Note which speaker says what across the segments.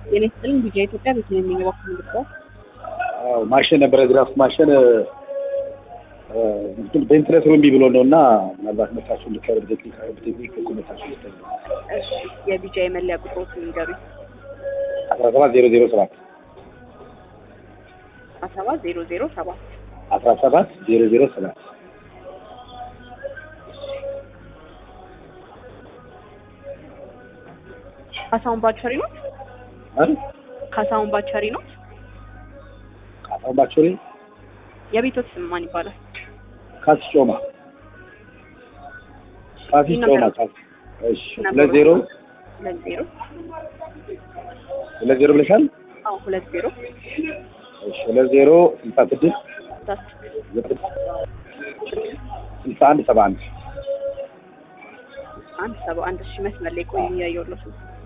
Speaker 1: የኔስትልን ቢጃ ኢትዮጵያ ቤት ነው የሚወክሉ ነው።
Speaker 2: ማሽን ነበር ግራፍ ማሽን ቬንትሌተሩ እምቢ ብሎ ነውና ምናልባት መታችሁ ልከረብ ቴክኒክ ኮሜንታችሁ ይስተካከል።
Speaker 1: እሺ የቢጃ የመለያ ቁጥሮችን ንገሩኝ።
Speaker 2: 17007
Speaker 1: 17007
Speaker 2: 17007
Speaker 1: ካሳሁን ባቸሪ ነው
Speaker 2: አይደል?
Speaker 1: ካሳሁን ባቸሪ ነው።
Speaker 2: ካሳሁን ባቸሪ
Speaker 1: የቤቶት ስም ማን ይባላል?
Speaker 2: ካስጮማ እሺ 20 ብለሻል?
Speaker 1: አዎ 20
Speaker 2: እሺ 20 66
Speaker 1: 71 እሺ መስመር ላይ ቆይ ያየውልሽ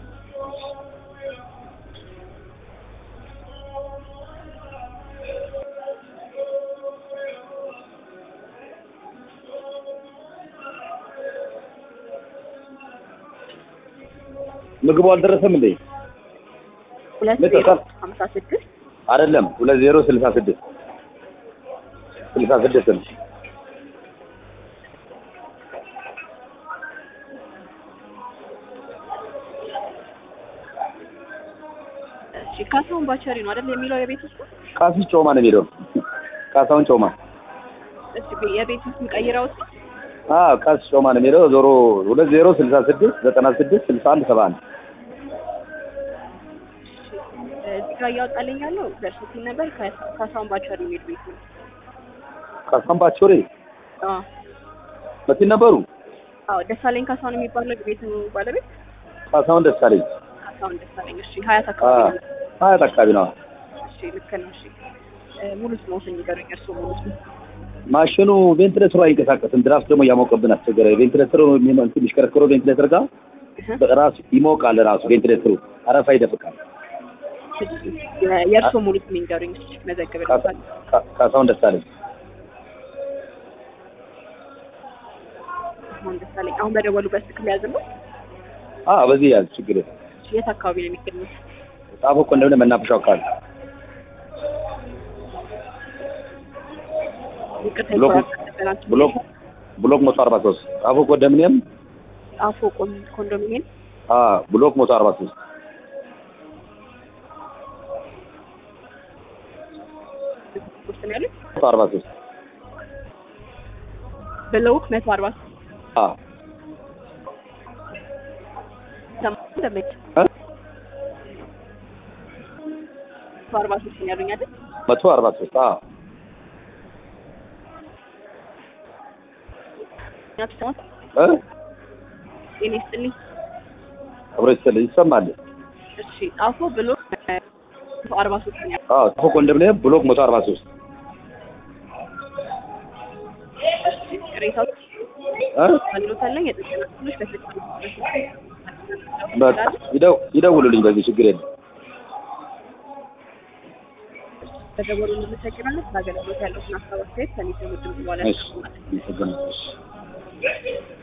Speaker 2: ምግቡ አልደረሰም እንዴ?
Speaker 1: 2056
Speaker 2: አይደለም 2066 ነው።
Speaker 1: እሺ ካሳሁን ባቸሪ ነው አይደል የሚለው የቤት ውስጥ?
Speaker 2: ካሳሁን ጮማ ነው የሚለው። ካሳሁን ጮማ።
Speaker 1: እሺ የቤት ውስጥ ቀይራውት?
Speaker 2: ካሳሁን ጮማ ነው የሚለው። ዞሮ 2066 96 61 71
Speaker 1: እዚህ ጋር ያወጣልኝ ያለው ደርሶት ነበር። ካሳሁን ባቸሪ የሚል ቤት ነው።
Speaker 2: ካሳሁን ባቸሪ? መቼ ነበሩ?
Speaker 1: ደሳለኝ ካሳሁን የሚባለው ቤቱ ባለቤት
Speaker 2: ካሳሁን ደሳለኝ።
Speaker 1: እሺ ሀያት አካባቢ
Speaker 2: ነው።
Speaker 1: እሺ ልክ ነው። እሺ ሙሉ ስሞትን ንገሩኝ። እርሱ ሙሉ ስም?
Speaker 2: ማሽኑ ቬንትሌተሩ አይንቀሳቀስም። ድራፍት ደግሞ እያሞቀብን አስቸገረ። ቬንትሌተሩ የሚሽከረከረው ቬንትሌተር ጋር ራሱ ይሞቃል። ራሱ ቬንትሌተሩ አረፋ ይደፍቃል።
Speaker 1: የእርሱ ሙሉ ስም ንገሩኝ። መዘግብልኝ።
Speaker 2: ካሳሁን ደሳለኝ።
Speaker 1: አሁን በደወሉበት ስልክ ያዝነው?
Speaker 2: በዚህ ያዝ ችግር የለም።
Speaker 1: የት አካባቢ ነው የሚገኙት?
Speaker 2: ጣፎ እኮ እንደሆነ መናፈሻው አካባቢ ብሎክ 143 ጣፎ ኮንዶሚኒየም ብሎክ 143 143
Speaker 1: ብሎክ 143 ተመች 143 ያሉኝ አይደል?
Speaker 2: 143
Speaker 1: የኔስትልኝ
Speaker 2: አብረስልኝ ይሰማል።
Speaker 1: እሺ ጣፎ ብሎክ 143 ነው።
Speaker 2: ጣፎ ኮንዶሚኒየም ብሎክ 143
Speaker 1: ቅሬታው አሉታለኝ የጥቅና ትንሽ
Speaker 2: ይደውሉልኝ። በዚህ ችግር የለም።
Speaker 1: ተደውሉልኝ። ለተጨናነቅ አገልግሎት ያለው ስናስተዋወቅ ከሚሰሙት በኋላ